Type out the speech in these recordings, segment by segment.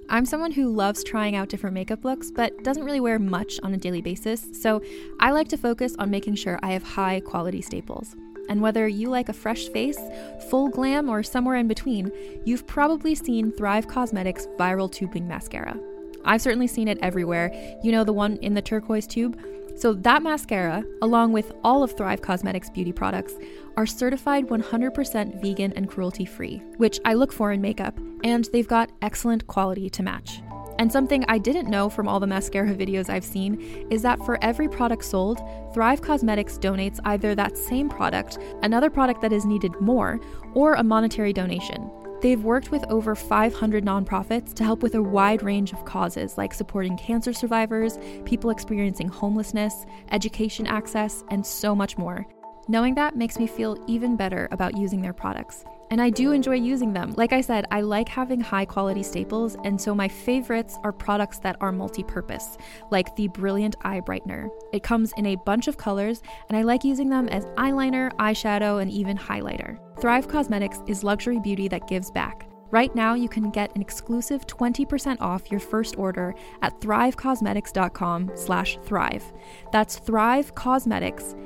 I'm someone who loves trying out different makeup looks, but doesn't really wear much on a daily basis, so I like to focus on making sure I have high quality staples. And whether you like a fresh face, full glam, or somewhere in between, you've probably seen Thrive Causemetics Viral Tubing Mascara. I've certainly seen it everywhere. You know, the one in the turquoise tube? So that mascara, along with all of Thrive Causemetics beauty products, are certified 100% vegan and cruelty-free, which I look for in makeup, and they've got excellent quality to match. And something I didn't know from all the mascara videos I've seen is that for every product sold, Thrive Causemetics donates either that same product, another product that is needed more, or a monetary donation. They've worked with over 500 nonprofits to help with a wide range of causes like supporting cancer survivors, people experiencing homelessness, education access, and so much more. Knowing that makes me feel even better about using their products. And I do enjoy using them. Like I said, I like having high quality staples, and so my favorites are products that are multi-purpose, like the Brilliant Eye Brightener. It comes in a bunch of colors, and I like using them as eyeliner, eyeshadow, and even highlighter. Thrive Causemetics is luxury beauty that gives back. Right now, you can get an exclusive 20% off your first order at thrivecausemetics.com/thrive. That's Thrive Causemetics,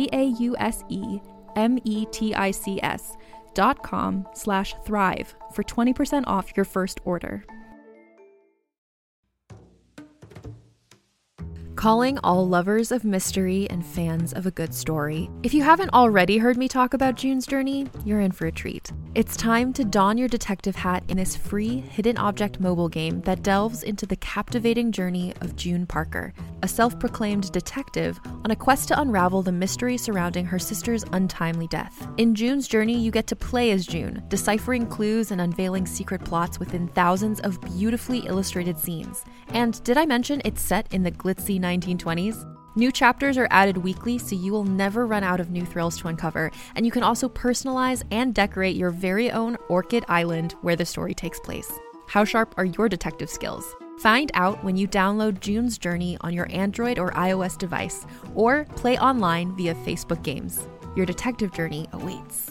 CAUSEMETICS.com/thrive for 20% off your first order. Calling all lovers of mystery and fans of a good story. If you haven't already heard me talk about June's Journey, you're in for a treat. It's time to don your detective hat in this free hidden object mobile game that delves into the captivating journey of June Parker, a self-proclaimed detective on a quest to unravel the mystery surrounding her sister's untimely death. In June's Journey, you get to play as June, deciphering clues and unveiling secret plots within thousands of beautifully illustrated scenes. And did I mention it's set in the glitzy 1920s? New chapters are added weekly, so you will never run out of new thrills to uncover, and you can also personalize and decorate your very own Orchid Island where the story takes place. How sharp are your detective skills? Find out when you download June's Journey on your Android or iOS device, or play online via Facebook Games. Your detective journey awaits.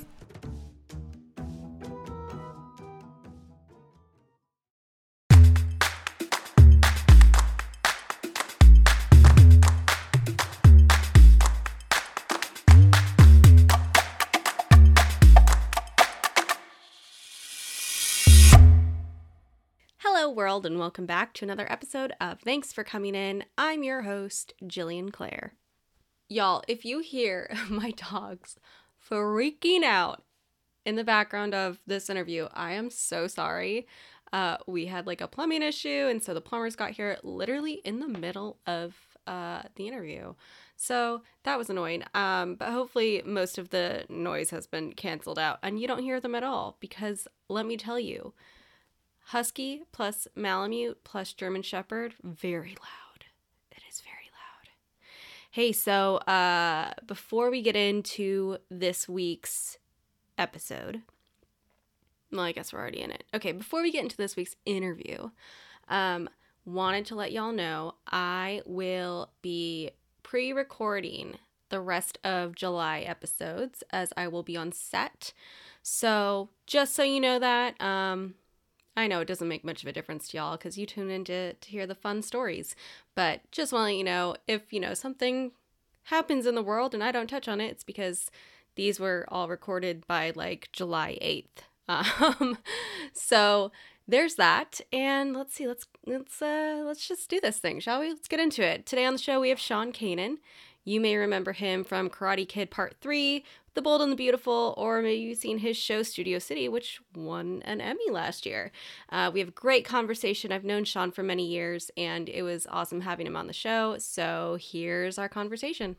Hello world, and welcome back to another episode of Thanks for Coming In. I'm your host, Jillian Clare. Y'all, if you hear my dogs freaking out in the background of this interview, I am so sorry. We had like a plumbing issue, and so the plumbers got here literally in the middle of the interview. So that was annoying. But hopefully most of the noise has been canceled out and you don't hear them at all, because let me tell you, Husky plus Malamute plus German Shepherd, very loud. It is very loud. Hey, so before we get into this week's episode, well, I guess we're already in it. Okay, before we get into this week's interview, wanted to let y'all know I will be pre-recording the rest of July episodes as I will be on set. So just so you know that, I know it doesn't make much of a difference to y'all because you tune in to hear the fun stories, but just want to let you know, if, something happens in the world and I don't touch on it, it's because these were all recorded by like July 8th. So there's that. And let's see, let's just do this thing, shall we? Let's get into it. Today on the show, we have Sean Kanan. You may remember him from Karate Kid Part 3, The Bold and the Beautiful, or maybe you've seen his show Studio City, which won an Emmy last year. We have a great conversation. I've known Sean for many years, and it was awesome having him on the show. So here's our conversation.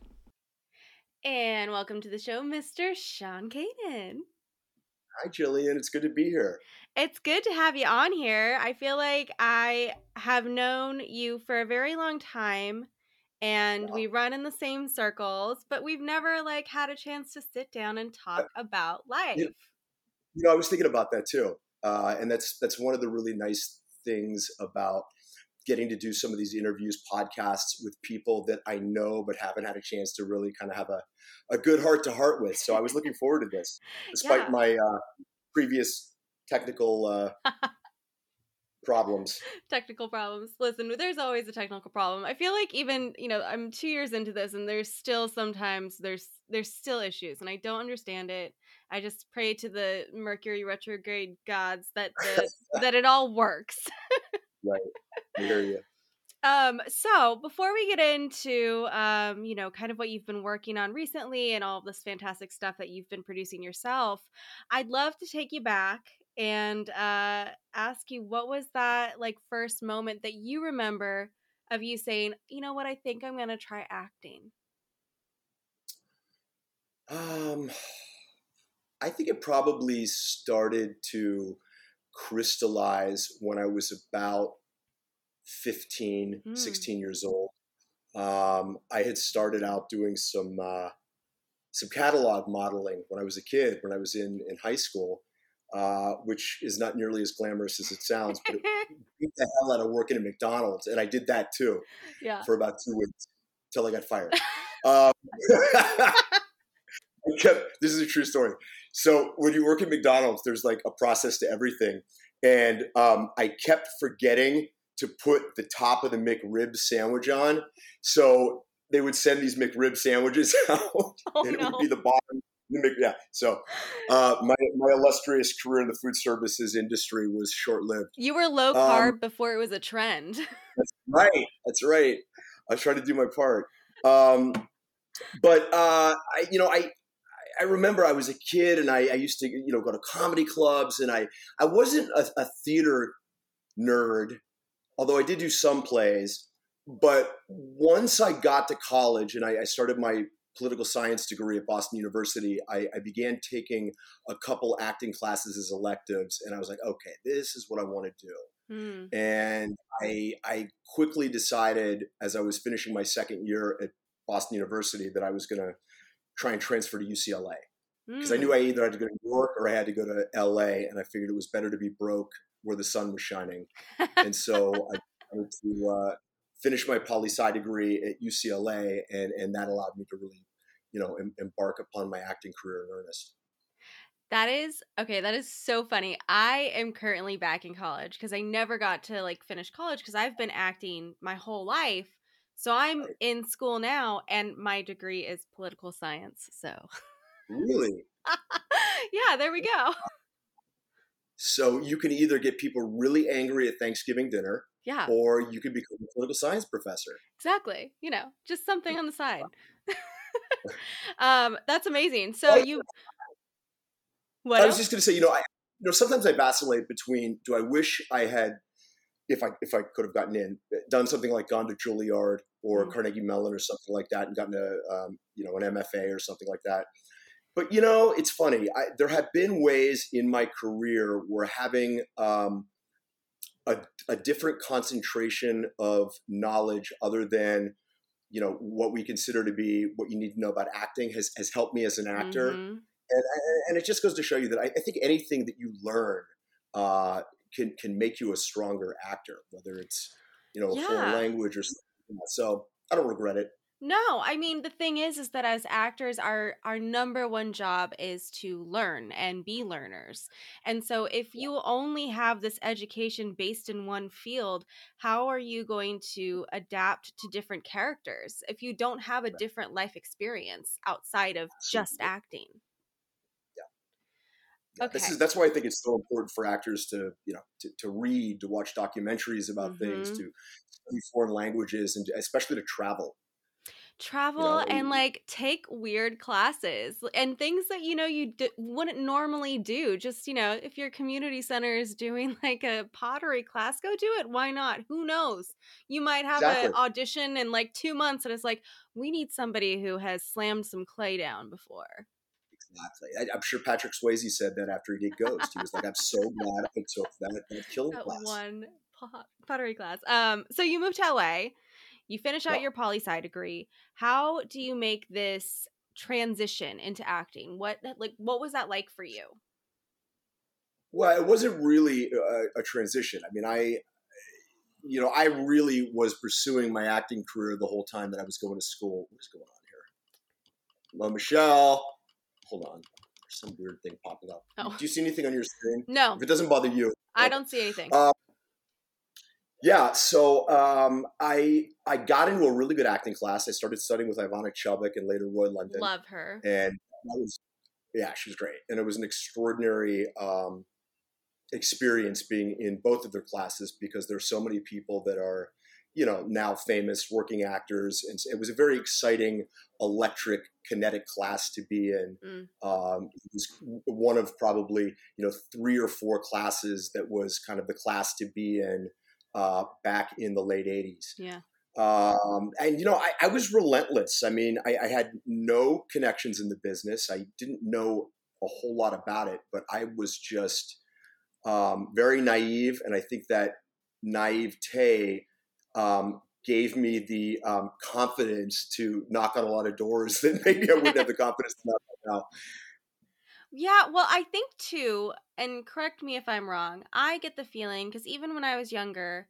And welcome to the show, Mr. Sean Kanan. Hi, Jillian. It's good to be here. It's good to have you on here. I feel like I have known you for a very long time. And we run in the same circles, but we've never had a chance to sit down and talk about life. I was thinking about that too. And that's one of the really nice things about getting to do some of these interviews, podcasts with people that I know but haven't had a chance to really kind of have a good heart to heart with. So I was looking forward to this, despite my previous technical Problems. Technical problems. Listen, there's always a technical problem. I feel like even, I'm 2 years into this and there's still sometimes there's still issues and I don't understand it. I just pray to the Mercury retrograde gods that that it all works. Right. I hear you. So before we get into, kind of what you've been working on recently and all of this fantastic stuff that you've been producing yourself, I'd love to take you back and ask you, what was that like first moment that you remember of you saying, you know what, I think I'm going to try acting? I think it probably started to crystallize when I was about 15, 16 years old. I had started out doing some catalog modeling when I was a kid, when I was in high school, which is not nearly as glamorous as it sounds, but it beat the hell out of working at McDonald's. And I did that too for about 2 weeks until I got fired. This is a true story. So when you work at McDonald's, there's like a process to everything. And I kept forgetting to put the top of the McRib sandwich on. So they would send these McRib sandwiches out and it would be the bottom. Yeah. So my illustrious career in the food services industry was short-lived. You were low carb before it was a trend. That's right. That's right. I was trying to do my part. But I remember I was a kid and I used to, go to comedy clubs, and I wasn't a theater nerd, although I did do some plays. But once I got to college and I started my political science degree at Boston University, I began taking a couple acting classes as electives, and I was like, okay, this is what I want to do. And I quickly decided, as I was finishing my second year at Boston University, that I was going to try and transfer to UCLA, because I knew I either had to go to New York or I had to go to LA, and I figured it was better to be broke where the sun was shining. And so I wanted to finish my poli-sci degree at UCLA, and that allowed me to really, embark upon my acting career in earnest. That is so funny. I am currently back in college because I never got to finish college because I've been acting my whole life. So I'm in school now, and my degree is political science. So really, yeah, there we go. So you can either get people really angry at Thanksgiving dinner, or you could become a political science professor. Exactly. Just something on the side. That's amazing. So What? I was just going to say, sometimes I vacillate between, do I wish I had, if I could have gotten in, done something like gone to Juilliard or Carnegie Mellon or something like that, and gotten an MFA or something like that. But it's funny. There have been ways in my career where having a different concentration of knowledge, other than what we consider to be what you need to know about acting, has helped me as an actor. And it just goes to show you that I think anything that you learn can make you a stronger actor, whether it's a foreign language or something like that. So I don't regret it. No, I mean, the thing is that as actors, our number one job is to learn and be learners. And so if you only have this education based in one field, how are you going to adapt to different characters if you don't have a different life experience outside of just acting? Okay. That's why I think it's so important for actors to read, to watch documentaries about things, to study foreign languages, and especially to travel and take weird classes and things that you wouldn't normally do. Just if your community center is doing a pottery class, go do it. Why not? Who knows? You might have an audition in 2 months and it's we need somebody who has slammed some clay down before. Exactly. I'm sure Patrick Swayze said that after he did Ghost. He was like, I'm so glad I took that killing class. One pottery class. So you moved to LA. You finish out your poli-sci degree. How do you make this transition into acting? What was that like for you? Well, it wasn't really a transition. I mean, I really was pursuing my acting career the whole time that I was going to school. What's going on here? Hello, Michelle. Hold on. There's some weird thing popping up. Oh. Do you see anything on your screen? No. If it doesn't bother you. I don't see anything. Yeah, so I got into a really good acting class. I started studying with Ivana Chubbuck and later Roy London, Love her. and that was yeah, she was great, and it was an extraordinary experience being in both of their classes because there's so many people that are now famous working actors, and it was a very exciting, electric, kinetic class to be in. It was one of probably 3 or 4 classes that was kind of the class to be in back in the late 80s. Yeah. And I was relentless. I mean, I had no connections in the business. I didn't know a whole lot about it, but I was just very naive, and I think that naivete gave me the confidence to knock on a lot of doors that maybe I wouldn't have the confidence to knock on now. Yeah, well, I think too, and correct me if I'm wrong, I get the feeling, because even when I was younger,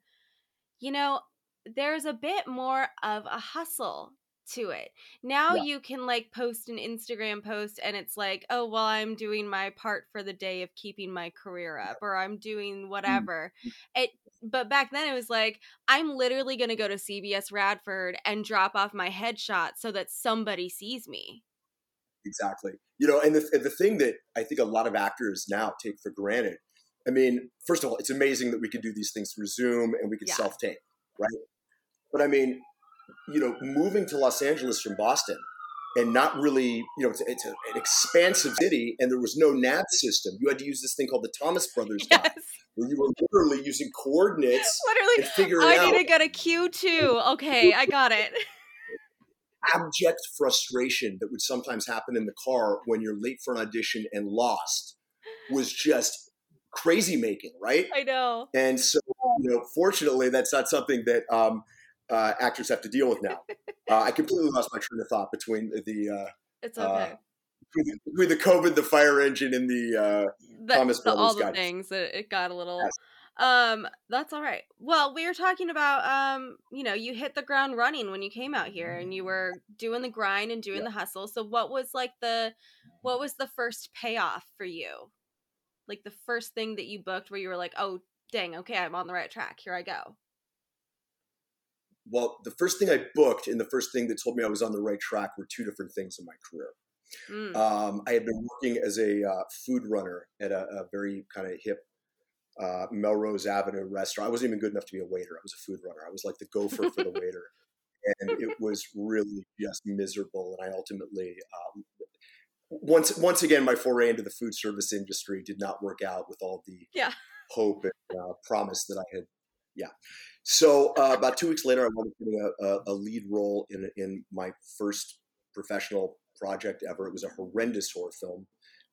there's a bit more of a hustle to it. Now Yeah. you can like post an Instagram post and it's like, oh, well, I'm doing my part for the day of keeping my career up, or I'm doing whatever. But back then it was like, I'm literally going to go to CBS Radford and drop off my headshot so that somebody sees me. Exactly. And the thing that I think a lot of actors now take for granted, I mean, first of all, it's amazing that we can do these things through Zoom and we can self-tape, right? But I mean, moving to Los Angeles from Boston and not really, it's an expansive city and there was no nav system. You had to use this thing called the Thomas Brothers guide, where you were literally using coordinates and figuring out. I need to go to Q2. Okay, I got it. Abject frustration that would sometimes happen in the car when you're late for an audition and lost was just crazy making, right? I know. And so, fortunately, that's not something that actors have to deal with now. I completely lost my train of thought between the it's okay. Between the COVID, the fire engine, and the Thomas Brothers all the guide. things that it got a little. Yes. That's all right. Well, we were talking about you hit the ground running when you came out here and you were doing the grind and doing the hustle. So what was the first payoff for you? Like the first thing that you booked where you were like, oh, dang, okay, I'm on the right track. Here I go. Well, the first thing I booked and the first thing that told me I was on the right track were 2 different things in my career. I had been working as a food runner at a very kind of hip Melrose Avenue restaurant. I wasn't even good enough to be a waiter. I was a food runner. I was like the gopher for the waiter. And it was really just miserable. And I ultimately, once again, my foray into the food service industry did not work out with all the hope and promise that I had. Yeah. So about 2 weeks later, I wound up getting a lead role in my first professional project ever. It was a horrendous horror film.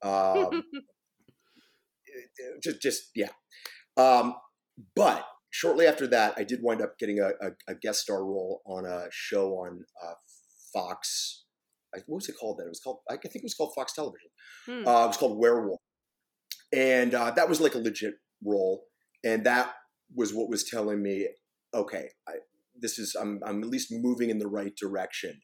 But shortly after that, I did wind up getting a guest star role on a show on Fox. What was it called then? I think it was called Fox Television. It was called Werewolf. And that was like a legit role. And that was what was telling me, okay, I'm at least moving in the right direction.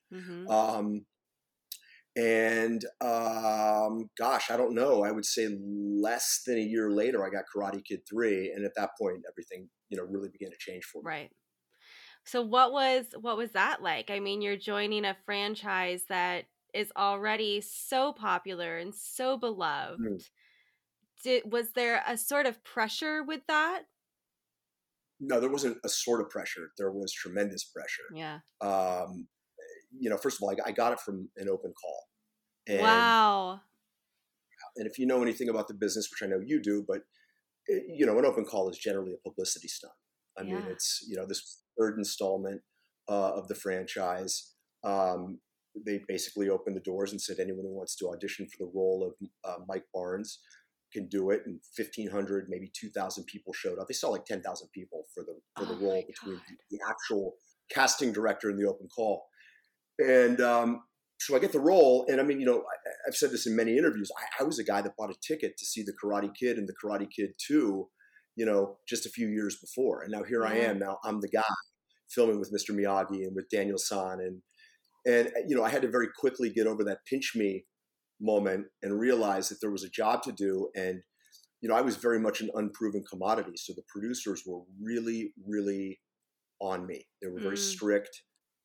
Gosh, I don't know. I would say less than a year later, I got Karate Kid 3. And at that point, everything, really began to change for me. Right. So what was that like? I mean, you're joining a franchise that is already so popular and so beloved. Was there a sort of pressure with that? No, there wasn't a sort of pressure. There was tremendous pressure. Yeah. First of all, I got it from an open call. And, wow. And if you know anything about the business, which I know you do, but an open call is generally a publicity stunt. I mean, it's, this third installment of the franchise. They basically opened the doors and said anyone who wants to audition for the role of Mike Barnes can do it. And 1,500, maybe 2,000 people showed up. They saw like 10,000 people for the role between the actual casting director and the open call. And so I get the role. And I mean, I've said this in many interviews. I was a guy that bought a ticket to see the Karate Kid and the Karate Kid 2, just a few years before. And now here I am. Now I'm the guy filming with Mr. Miyagi and with Daniel San. And I had to very quickly get over that pinch me moment and realize that there was a job to do. And I was very much an unproven commodity. So the producers were really, really on me. They were very Mm, strict.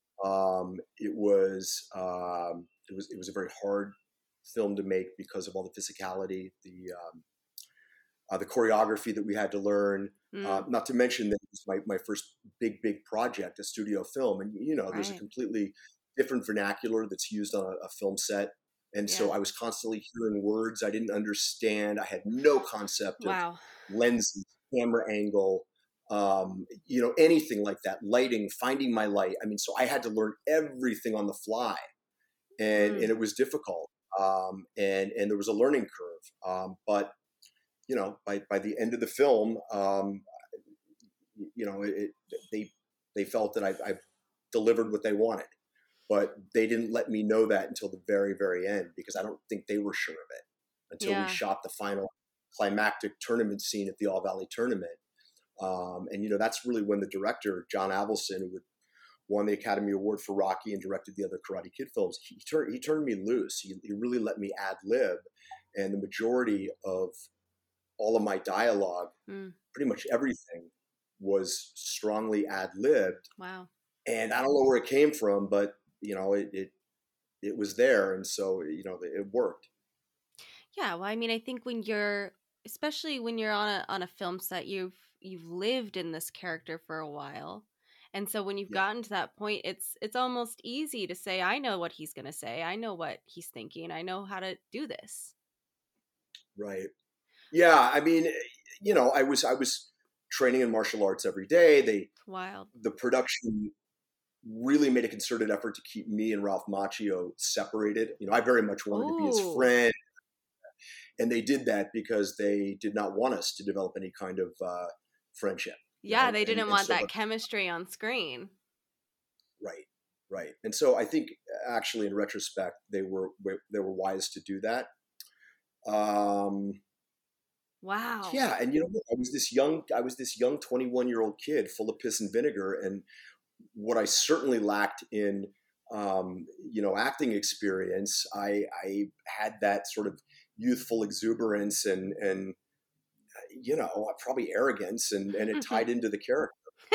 It was a very hard film to make because of all the physicality, the choreography that we had to learn. mm, Not to mention that it was my first big project, a studio film, and there's a right. completely different vernacular that's used on a film set. And so Yeah. I was constantly hearing words I didn't understand. I had no concept of Wow. lenses, camera angle, anything like that. Lighting, finding my light. I mean, so I had to learn everything on the fly, and Mm, it was difficult. And there was a learning curve. But by the end of the film, they felt that I delivered what they wanted, but they didn't let me know that until the very, very end, because I don't think they were sure of it until we yeah. shot the final climactic tournament scene at the All Valley tournament. And that's really when the director, John Avildsen, who won the Academy Award for Rocky and directed the other Karate Kid films, he turned me loose. He really let me ad lib, and the majority of all of my dialogue, Mm, pretty much everything, was strongly ad libbed. wow. And I don't know where it came from, but it was there, and so it worked. Yeah, well, I mean, I think when you're, especially when you're on a film set, you've lived in this character for a while. And so when you've Yeah, gotten to that point, it's almost easy to say, I know what he's going to say. I know what he's thinking. I know how to do this. right. Yeah, I mean, I was training in martial arts every day. Wild. The production really made a concerted effort to keep me and Ralph Macchio separated. I very much wanted to be his Oh, friend, and they did that because they did not want us to develop any kind of friendship. yeah, they And didn't want so, that chemistry on screen. right, right. And so I think actually, in retrospect, they were wise to do that. Um, Wow. yeah, and what? I was this young 21-year-old kid full of piss and vinegar, and what I certainly lacked in acting experience, I had that sort of youthful exuberance and probably arrogance, and it tied into the character,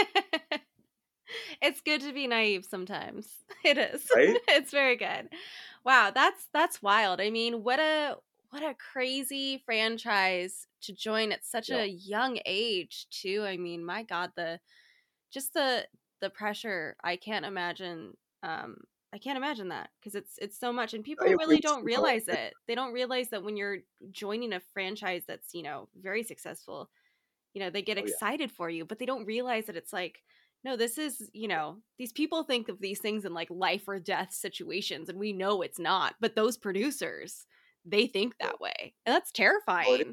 It's good to be naive sometimes. It is. right? It's very good. Wow, that's wild. I mean, what a crazy franchise to join at such Yeah. a young age too. I mean, my God, just the pressure. Um I can't imagine that because it's so much and people It really was, don't realize it. They don't realize that when you're joining a franchise that's, very successful, they get oh yeah, excited for you, but they don't realize that it's like, no, this is, these people think of these things in like life or death situations, and we know it's not. But those producers, they think yeah. that way. And that's Well, it is terrifying.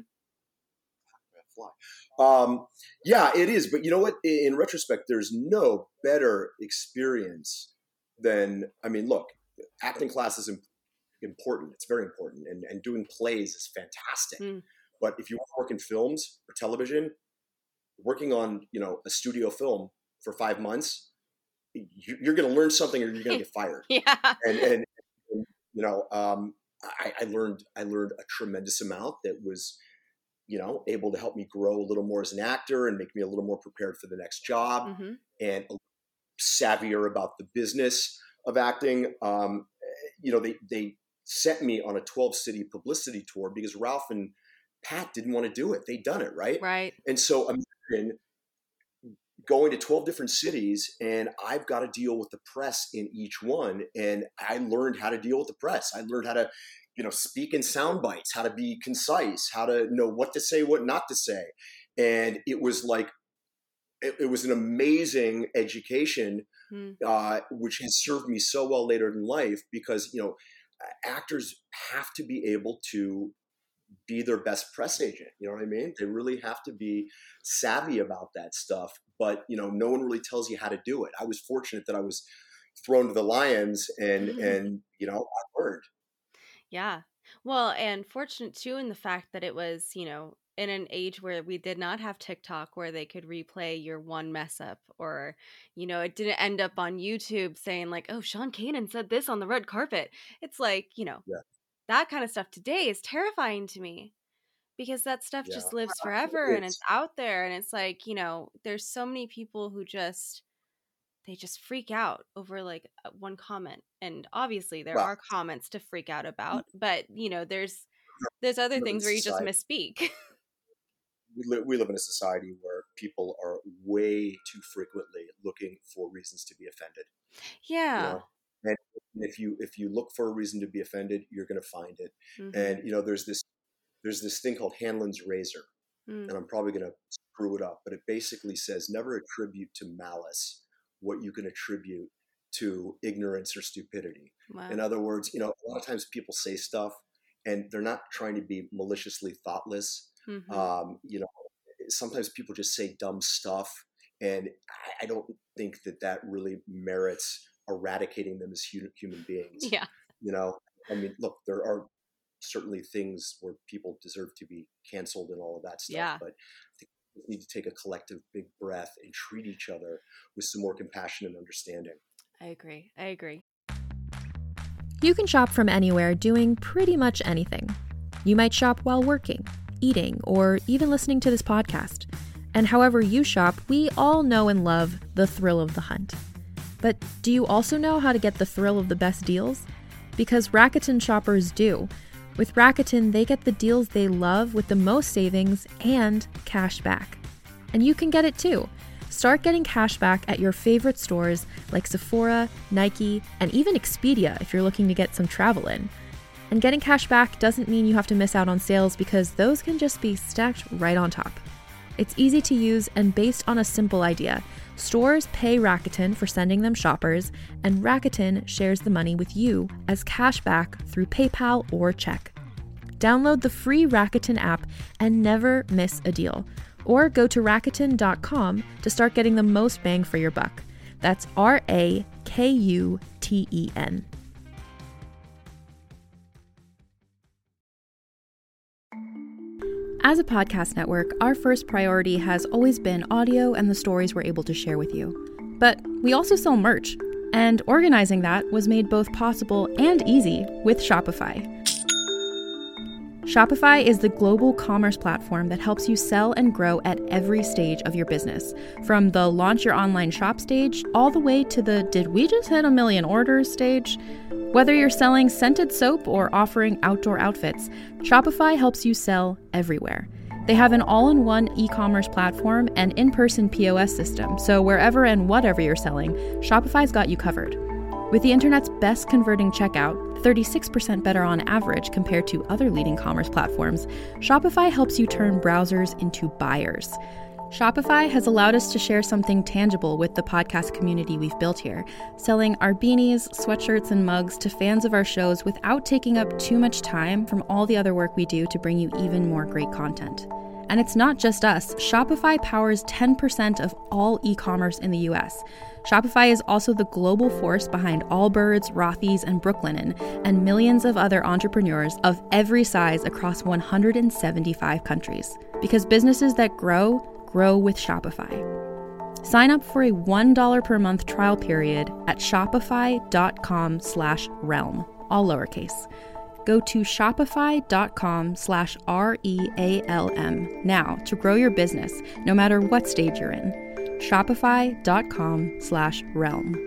a fly. Yeah, it is. But you know what? In retrospect, there's no better experience than, I mean, look, acting class is important. It's very important, and doing plays is fantastic. Mm. But if you want to work in films or television, working on a studio film for 5 months, you're going to learn something, or you're going to get fired. Yeah. And you know, I learned a tremendous amount that was able to help me grow a little more as an actor and make me a little more prepared for the next job, Hmm. and savvier about the business of acting. They sent me on a 12-city publicity tour because Ralph and Pat didn't want to do it. They'd done it, right? Right. And so imagine going to 12 different cities, and I've got to deal with the press in each one. And I learned how to deal with the press. I learned how to, speak in sound bites, how to be concise, how to know what to say, what not to say. And it was like, it was an amazing education, Mm. which has served me so well later in life, because, actors have to be able to be their best press agent. You know what I mean? They really have to be savvy about that stuff. But no one really tells you how to do it. I was fortunate that I was thrown to the lions, and I learned. Yeah. Well, and fortunate too in the fact that it was, in an age where we did not have TikTok where they could replay your one mess up, or, it didn't end up on YouTube saying like, oh, Sean Kanan said this on the red carpet. It's like, Yeah. that kind of stuff today is terrifying to me. because that stuff Yeah. just lives forever and it's out there. And it's like, there's so many people who they just freak out over like one comment. And obviously there Well, are comments to freak out we about, but there's other live in a things where you just society. misspeak. We live in a society where people are way too frequently looking for reasons to be offended. You Yeah. know, and if you look for a reason to be offended, you're going to find it. Mm-hmm. And there's this thing called Hanlon's razor, Mm. and I'm probably going to screw it up, but it basically says never attribute to malice what you can attribute to ignorance or stupidity. Wow. In other words, a lot of times people say stuff and they're not trying to be maliciously thoughtless. Mm-hmm. Sometimes people just say dumb stuff, and I don't think that really merits eradicating them as human beings. Yeah. I mean, look, there are certainly things where people deserve to be canceled and all of that stuff, Yeah. but I think we need to take a collective big breath and treat each other with some more compassion and understanding. I agree. You can shop from anywhere doing pretty much anything. You might shop while working, eating, or even listening to this podcast. And however you shop, we all know and love the thrill of the hunt. But do you also know how to get the thrill of the best deals? Because Rakuten shoppers do. With Rakuten, they get the deals they love with the most savings and cash back. And you can get it too. Start getting cash back at your favorite stores like Sephora, Nike, and even Expedia if you're looking to get some travel in. And getting cash back doesn't mean you have to miss out on sales because those can just be stacked right on top. It's easy to use and based on a simple idea. Stores pay Rakuten for sending them shoppers, and Rakuten shares the money with you as cash back through PayPal or check. Download the free Rakuten app and never miss a deal. Or go to Rakuten.com to start getting the most bang for your buck. That's Rakuten. As a podcast network, our first priority has always been audio and the stories we're able to share with you. But we also sell merch, and organizing that was made both possible and easy with Shopify. Shopify is the global commerce platform that helps you sell and grow at every stage of your business, from the launch your online shop stage all the way to the did we just hit 1 million orders stage. Whether you're selling scented soap or offering outdoor outfits, Shopify helps you sell everywhere. They have an all-in-one e-commerce platform and in-person POS system, so wherever and whatever you're selling, Shopify's got you covered. With the internet's best converting checkout, 36% better on average compared to other leading commerce platforms, Shopify helps you turn browsers into buyers. Shopify has allowed us to share something tangible with the podcast community we've built here, selling our beanies, sweatshirts, and mugs to fans of our shows without taking up too much time from all the other work we do to bring you even more great content. And it's not just us. Shopify powers 10% of all e-commerce in the US. Shopify is also the global force behind Allbirds, Rothy's, and Brooklinen, and millions of other entrepreneurs of every size across 175 countries. Because businesses that grow with Shopify. Sign up for a $1 per month trial period at shopify.com/realm, all lowercase. Go to shopify.com/REALM now to grow your business, no matter what stage you're in. Shopify.com/realm.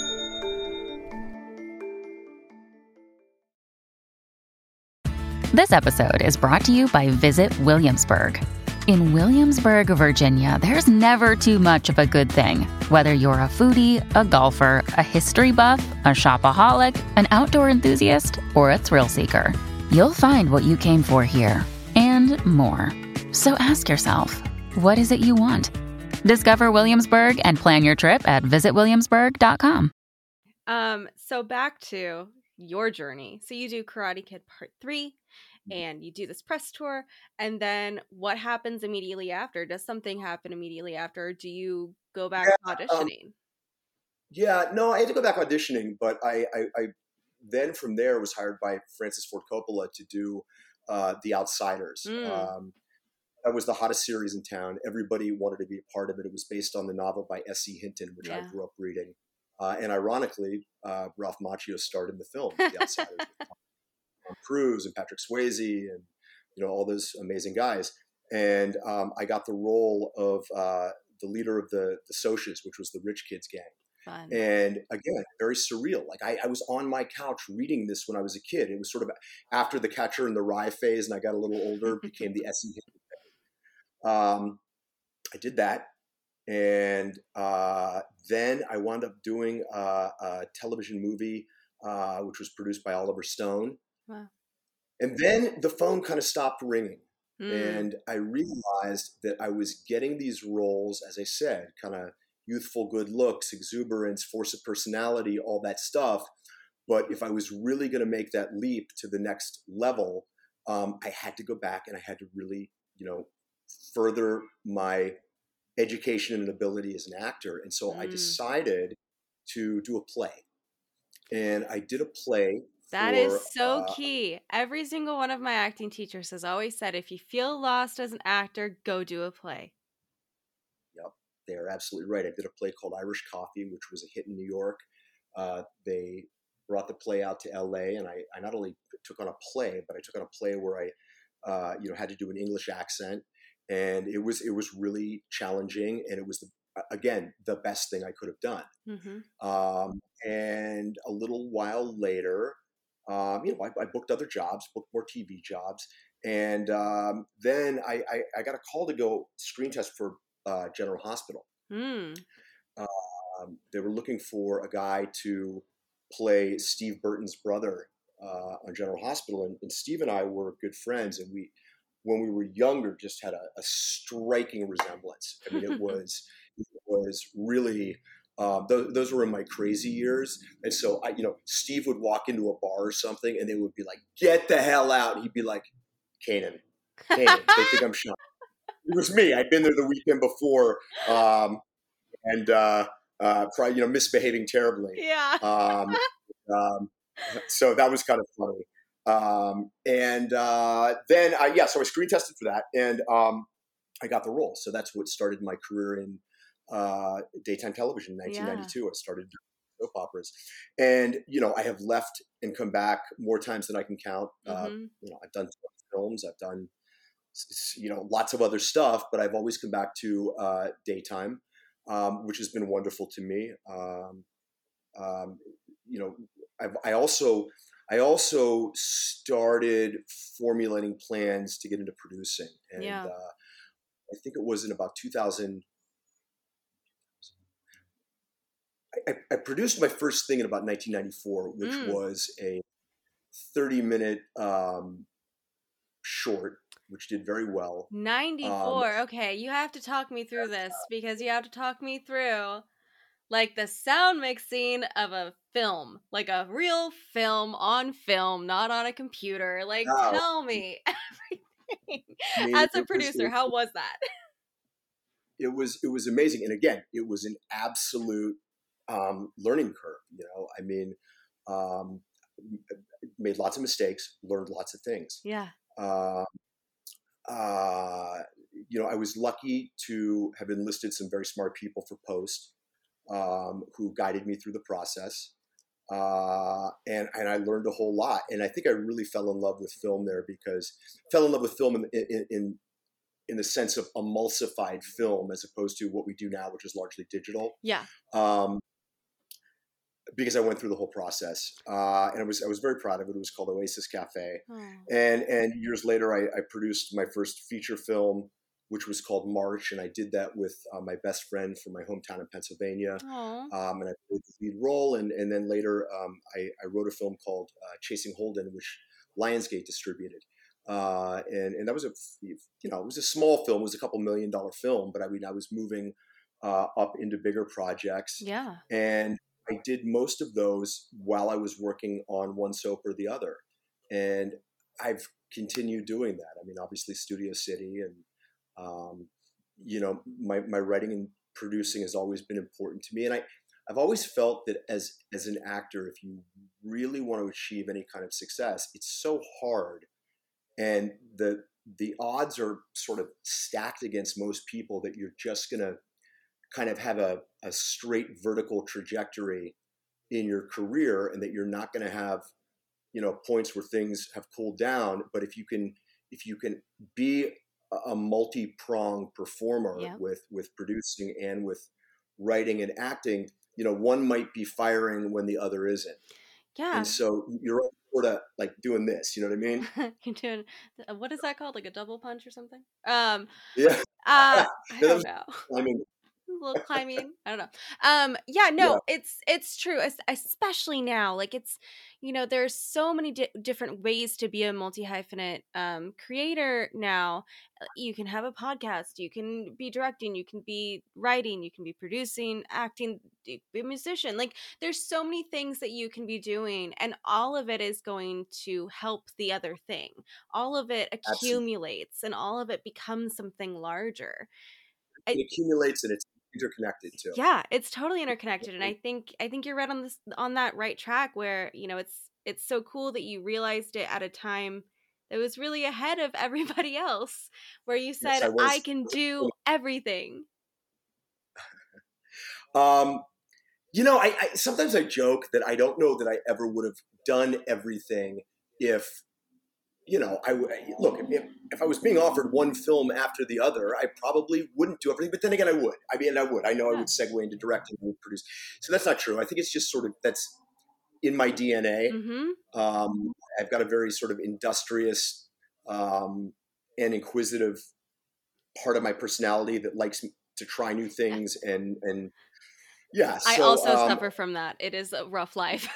This episode is brought to you by Visit Williamsburg. In Williamsburg, Virginia, there's never too much of a good thing. Whether you're a foodie, a golfer, a history buff, a shopaholic, an outdoor enthusiast, or a thrill seeker, you'll find what you came for here and more. So ask yourself, what is it you want? Discover Williamsburg and plan your trip at visitwilliamsburg.com. So back to your journey. So you do Karate Kid Part 3. And you do this press tour, and then what happens immediately after? Does something happen immediately after? Or do you go back auditioning? No, I had to go back auditioning, but I then from there was hired by Francis Ford Coppola to do The Outsiders. That was the hottest series in town. Everybody wanted to be a part of it. It was based on the novel by S.E. Hinton, which I grew up reading. And ironically, Ralph Macchio starred in the film, The Outsiders. Tom Cruise and Patrick Swayze and all those amazing guys. And I got the role of the leader of the Socias, which was the rich kids gang. Fun. And again, very surreal. Like I was on my couch reading this when I was a kid. It was sort of after the Catcher in the Rye phase, and I got a little older, became the S.E. I did that. And then I wound up doing a television movie, which was produced by Oliver Stone. Wow. And then the phone kind of stopped ringing. And I realized that I was getting these roles, as I said, kind of youthful good looks, exuberance, force of personality, all that stuff. But if I was really going to make that leap to the next level, I had to go back and I had to really, further my education and ability as an actor. And so I decided to do a play. And I did a play. That is so key. Every single one of my acting teachers has always said, if you feel lost as an actor, go do a play. Yep, they're absolutely right. I did a play called Irish Coffee, which was a hit in New York. They brought the play out to LA, and I not only took on a play, but I took on a play where I had to do an English accent. And it was really challenging, and it was the best thing I could have done. Mm-hmm. And a little while later, I booked other jobs, booked more TV jobs, and then I got a call to go screen test for General Hospital. They were looking for a guy to play Steve Burton's brother on General Hospital, and Steve and I were good friends, and when we were younger, just had a striking resemblance. I mean, it was really, those were in my crazy years. And so Steve would walk into a bar or something and they would be like, "Get the hell out." And he'd be like, Kanan, they think I'm shot. It was me. I'd been there the weekend before, and probably, misbehaving terribly. Yeah. So that was kind of funny. Then so I screen tested for that, and I got the role. So that's what started my career in daytime television in 1992. Yeah. I started doing soap operas, and I have left and come back more times than I can count. I've done films, I've done lots of other stuff, but I've always come back to daytime, which has been wonderful to me. I also started formulating plans to get into producing, and I think it was in about 2000. I produced my first thing in about 1994, which was a 30-minute short, which did very well. 94. Okay, you have to talk me through this, because you have to talk me through like the sound mixing of a film, like a real film on film, not on a computer. Like, tell me everything. As a producer, how was that? It was amazing. And again, it was an absolute learning curve. I mean, made lots of mistakes, learned lots of things. Yeah. I was lucky to have enlisted some very smart people for post, who guided me through the process. And I learned a whole lot. And I think I really fell in love with film there, because fell in love with film in the sense of emulsified film, as opposed to what we do now, which is largely digital. Yeah. Because I went through the whole process, and I was very proud of it. It was called Oasis Cafe, and years later, I produced my first feature film, which was called March, and I did that with my best friend from my hometown in Pennsylvania, and I played the lead role. And then later, I wrote a film called Chasing Holden, which Lionsgate distributed, and that was it was a small film. It was a $2 million film, but I was moving up into bigger projects. Yeah, and I did most of those while I was working on one soap or the other. And I've continued doing that. I mean, obviously Studio City, and, my writing and producing has always been important to me. And I've always felt that as an actor, if you really want to achieve any kind of success, it's so hard. And the odds are sort of stacked against most people that you're just going to kind of have a straight vertical trajectory in your career, and that you're not going to have, points where things have cooled down. But if you can if you can be a multi-pronged performer Yeah. with producing and with writing and acting, one might be firing when the other isn't. Yeah. And so you're sort of like doing this, you know what I mean? You're doing, what is that called? Like a double punch or something? Yeah. I No, that don't was, know. I mean, A little climbing. I don't know. Yeah, yeah, no, it's true, especially now. Like it's, there's so many different ways to be a multi-hyphenate creator now. You can have a podcast, you can be directing, you can be writing, you can be producing, acting, be a musician. Like there's so many things that you can be doing, and all of it is going to help the other thing. All of it absolutely. accumulates, and all of it becomes something larger. It accumulates and it's interconnected too. Yeah, it's totally interconnected, and I think you're right on that right track where, it's so cool that you realized it at a time that was really ahead of everybody else, where you Yes, said I I was. can do everything. Um, I sometimes I joke that I don't know that I ever would have done everything if, look, if I was being offered one film after the other, I probably wouldn't do everything. But then again, I would. I mean, I would. I know I Yeah. would segue into directing and produce. So that's not true. I think it's just sort of that's in my DNA. Mm-hmm. I've got a very sort of industrious and inquisitive part of my personality that likes to try new things and yeah. I So also suffer from that. It is a rough life.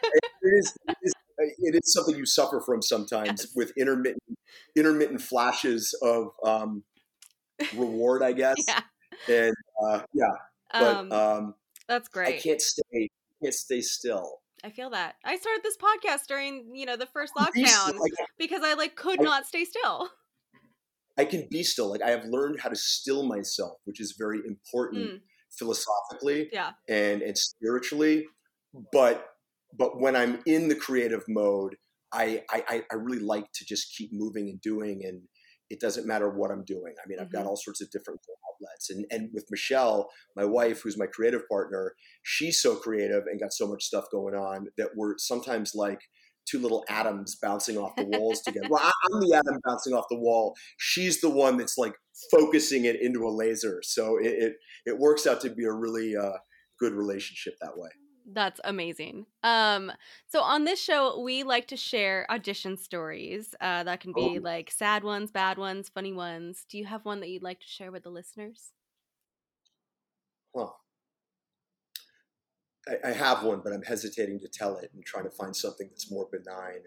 it is something you suffer from sometimes Yes. with intermittent flashes of reward, I guess. Yeah. And yeah, but That's I great. can't stay still. I feel that. I started this podcast during, the first Be still. lockdown because I could not stay still. I can be still. Like I have learned how to still myself, which is very important philosophically Yeah. and spiritually. But when I'm in the creative mode, I really like to just keep moving and doing, and it doesn't matter what I'm doing. I mean, I've got all sorts of different outlets, and with Michelle, my wife, who's my creative partner, she's so creative and got so much stuff going on that we're sometimes like two little atoms bouncing off the walls together. Well, I'm the atom bouncing off the wall. She's the one that's like focusing it into a laser. So it works out to be a really good relationship that way. That's amazing. So on this show, we like to share audition stories. That can be like sad ones, bad ones, funny ones. Do you have one that you'd like to share with the listeners? Huh. I have one, but I'm hesitating to tell it and trying to find something that's more benign.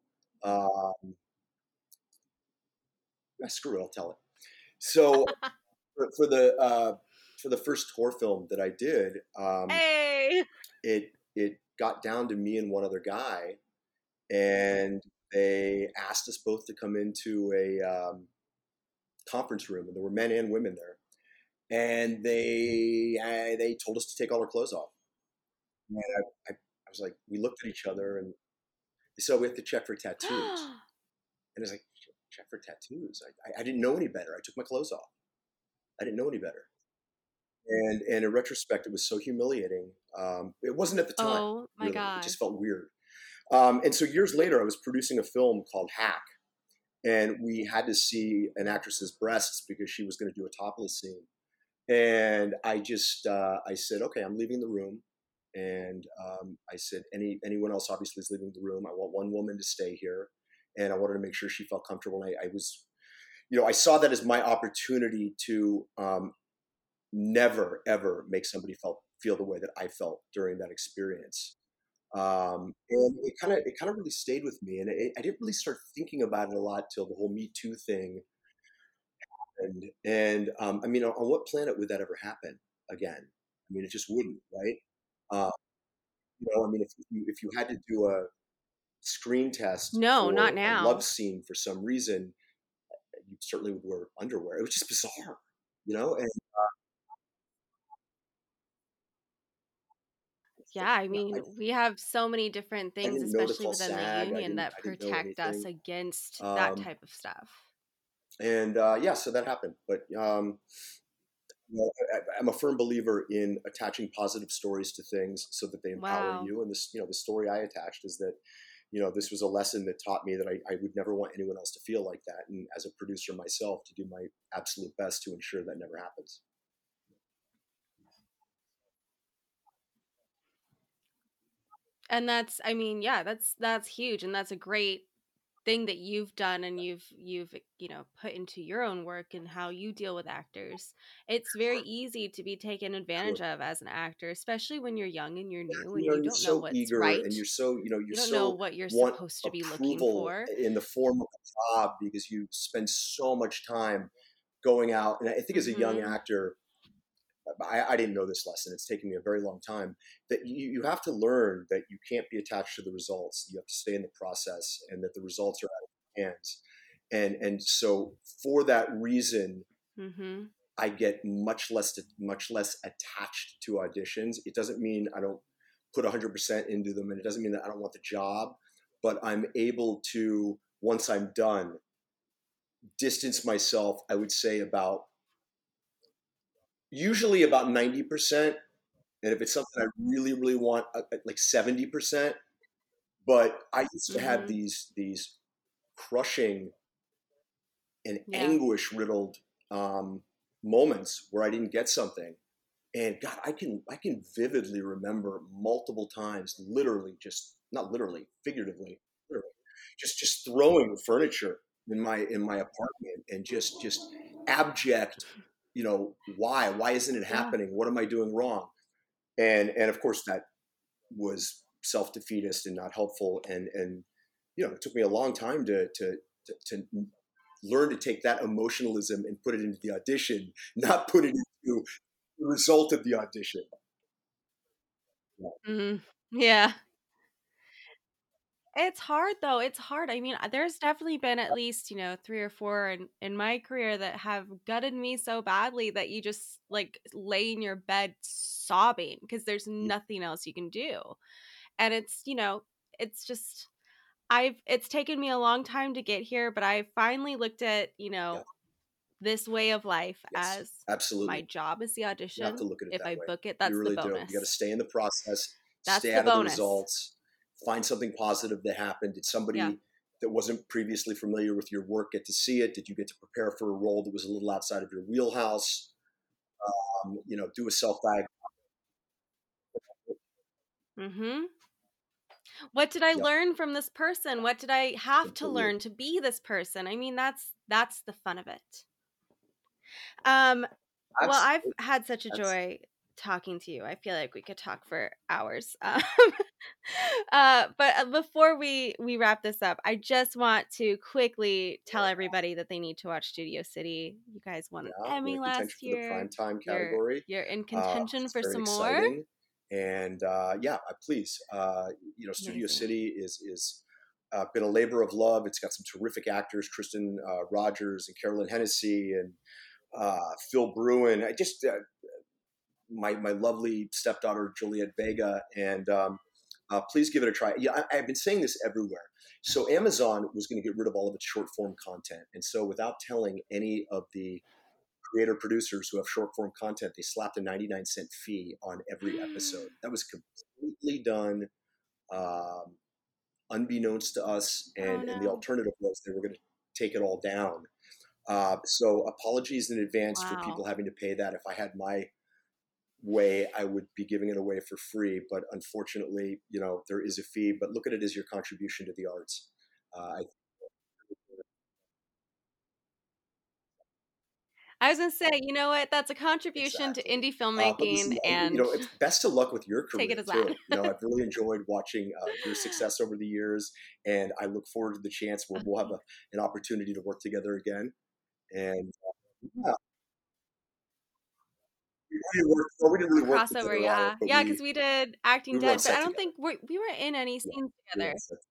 Screw it, I'll tell it. So for the first horror film that I did, Hey! it got down to me and one other guy, and they asked us both to come into a conference room, and there were men and women there, and they told us to take all our clothes off. And I was like, we looked at each other, and they said we have to check for tattoos, and I was like, check for tattoos? I didn't know any better. I took my clothes off. I didn't know any better. And in retrospect, it was so humiliating. It wasn't at the time. Oh my really. God. It just felt weird. And so years later, I was producing a film called Hack, and we had to see an actress's breasts because she was going to do a topless scene. And I said, okay, I'm leaving the room. And I said, anyone else obviously is leaving the room. I want one woman to stay here, and I wanted to make sure she felt comfortable. And I was, I saw that as my opportunity to never ever make somebody feel the way that I felt during that experience. And it kind of really stayed with me, and I didn't really start thinking about it a lot till the whole Me Too thing happened. And I mean, on what planet would that ever happen again? I mean, it just wouldn't, right? I mean, if you had to do a screen test No, for not a now. love scene for some reason, you certainly would wear underwear. It was just bizarre, and Yeah, I mean, we have so many different I things, didn't know to especially call within the SAG. union, that I didn't know protect us anything. against that Um, type of stuff. and yeah, so that happened. But I'm a firm believer in attaching positive stories to things so that they empower Wow. you. And this, the story I attached is that this was a lesson that taught me that I would never want anyone else to feel like that. And as a producer myself, to do my absolute best to ensure that never happens. And that's, I mean, yeah, that's huge, and that's a great thing that you've done, and you've put into your own work and how you deal with actors. It's very easy to be taken advantage Sure. of as an actor, especially when you're young and you're new You and know, you you're don't know so what's eager right. and you're You don't know so what you're want supposed to be looking approval for. in the form of a job because you spend so much time going out. And I think as a young Mm-hmm. actor, I didn't know this lesson. It's taken me a very long time that you have to learn that you can't be attached to the results. You have to stay in the process and that the results are out of your hands. And so for that reason, Mm-hmm. I get much less attached to auditions. It doesn't mean I don't put 100% into them, and it doesn't mean that I don't want the job, but I'm able to, once I'm done, distance myself, I would say usually about 90%. And if it's something I really, really want, like 70%. But I used to have Mm-hmm. these crushing and Yeah. anguish riddled moments where I didn't get something. And God, I can vividly remember multiple times, literally, just not literally, figuratively, literally, just throwing furniture in my apartment and just abject, why isn't it Yeah. happening? What am I doing wrong? And of course that was self defeatist and not helpful. And it took me a long time to learn to take that emotionalism and put it into the audition, not put it into the result of the audition. Mm-hmm. Yeah. It's hard though. It's hard. I mean, there's definitely been at least, 3 or 4 in my career that have gutted me so badly that you just like lay in your bed sobbing because there's Yeah. nothing else you can do. And it's just it's taken me a long time to get here, but I finally looked at, Yeah. this way of life Yes. as my Absolutely. job is the You have to audition. look at it If that I way. book it, You that's the really do. You got to bonus. stay in the process, That's stay the out of the bonus. results, find something positive that happened. Did Yeah. somebody that wasn't previously familiar with your work get to see it? Did you get to prepare for a role that was a little outside of your wheelhouse? Do a self diag. Mhm. What did I Yep. learn from this person? What did I have to Completely. learn to be this person? I mean, that's the fun of it. Um, well, I've Absolutely. had such a That's joy talking to you. I feel like we could talk for hours. But before we wrap this up, I just want to quickly tell everybody that they need to watch Studio City. You guys won an Yeah, we're Emmy in contention last for the year. prime time You're category. you're in contention It's for very some more. exciting. And yeah, please, Studio Amazing. City is been a labor of love. It's got some terrific actors, Kristen Rogers and Carolyn Hennessy and Phil Bruin. I just my lovely stepdaughter Juliet Vega, and please give it a try. Yeah, I've been saying this everywhere. So Amazon was going to get rid of all of its short form content, and so without telling any of the creator producers who have short form content, they slapped a 99-cent fee on every episode. That was completely done unbeknownst to us, Oh and the no. alternative was they were going to take it all down. So apologies in advance for people Wow. having to pay that. If I had my way, I would be giving it away for free. But unfortunately, there is a fee. But look at it as your contribution to the arts. I I was gonna say, you know what? That's a contribution to Exactly. indie But listen, filmmaking, and it's best of luck with your take it career as that. too. I've really enjoyed watching your success over the years, and I look forward to the chance where we'll have an opportunity to work together again. And yeah, we didn't really work Crossover, together on it, yeah. but Yeah, because we did Acting we were on Dead, but I set don't together. think we were in any Yeah, scenes we were together. on set.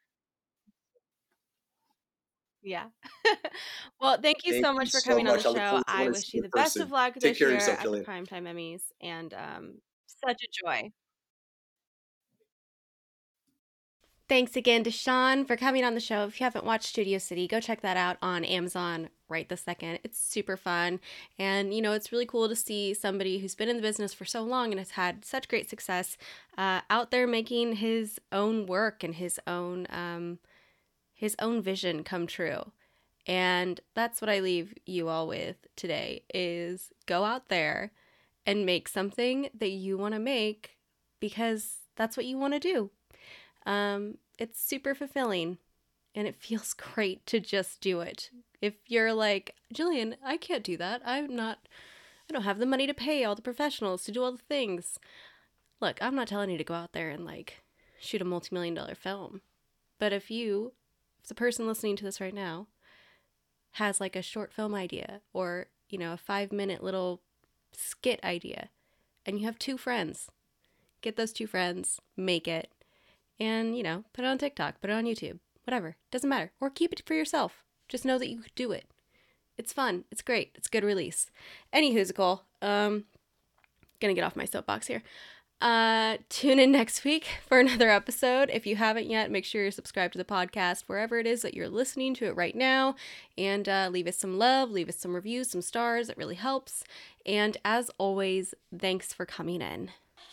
Yeah. Well, thank you Thank so you much for so coming on the much. I look show. forward to I when I see wish you you in the best of person. luck Take this care of year yourself, at the Jillian. Primetime Emmys, and such a joy. Thanks again to Sean for coming on the show. If you haven't watched Studio City, go check that out on Amazon right this second. It's super fun. And, it's really cool to see somebody who's been in the business for so long and has had such great success out there making his own work and his own vision come true. And that's what I leave you all with today is go out there and make something that you want to make because that's what you want to do. It's super fulfilling and it feels great to just do it. If you're like, Jillian, I can't do that. I don't have the money to pay all the professionals to do all the things. Look, I'm not telling you to go out there and shoot a multi-million-dollar film. But if the person listening to this right now has a short film idea or, a 5-minute little skit idea and you have 2 friends, get those 2 friends, make it. And, put it on TikTok, put it on YouTube, whatever. Doesn't matter. Or keep it for yourself. Just know that you could do it. It's fun. It's great. It's a good release. Anywhoosical, gonna get off my soapbox here. Tune in next week for another episode. If you haven't yet, make sure you're subscribed to the podcast wherever it is that you're listening to it right now. And leave us some love, leave us some reviews, some stars. It really helps. And as always, thanks for coming in.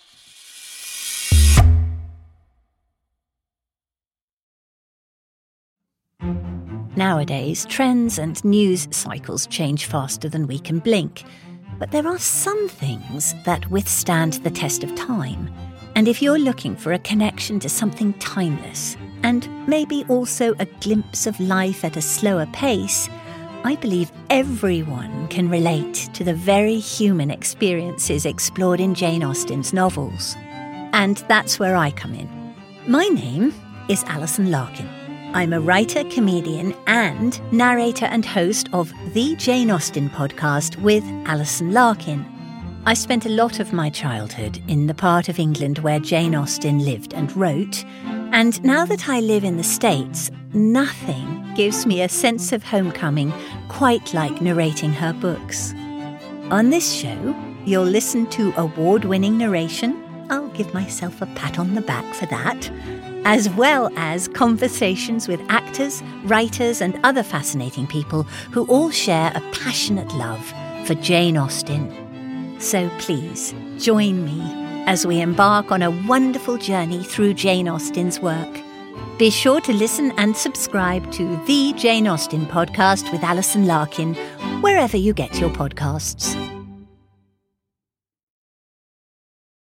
Nowadays, trends and news cycles change faster than we can blink. But there are some things that withstand the test of time. And if you're looking for a connection to something timeless, and maybe also a glimpse of life at a slower pace, I believe everyone can relate to the very human experiences explored in Jane Austen's novels. And that's where I come in. My name is Alison Larkin. I'm a writer, comedian, and narrator and host of the Jane Austen podcast with Alison Larkin. I spent a lot of my childhood in the part of England where Jane Austen lived and wrote, and now that I live in the States, nothing gives me a sense of homecoming quite like narrating her books. On this show, you'll listen to award-winning narration. I'll give myself a pat on the back for that. As well as conversations with actors, writers, and other fascinating people who all share a passionate love for Jane Austen. So please, join me as we embark on a wonderful journey through Jane Austen's work. Be sure to listen and subscribe to the Jane Austen podcast with Alison Larkin, wherever you get your podcasts.